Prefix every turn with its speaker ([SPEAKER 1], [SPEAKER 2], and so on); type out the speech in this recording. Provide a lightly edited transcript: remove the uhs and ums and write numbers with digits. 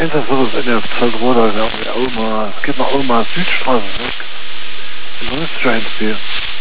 [SPEAKER 1] Einsatzservice NF Zollroda, es geht nach Ulmer Südstraße weg. Das ist Giants hier.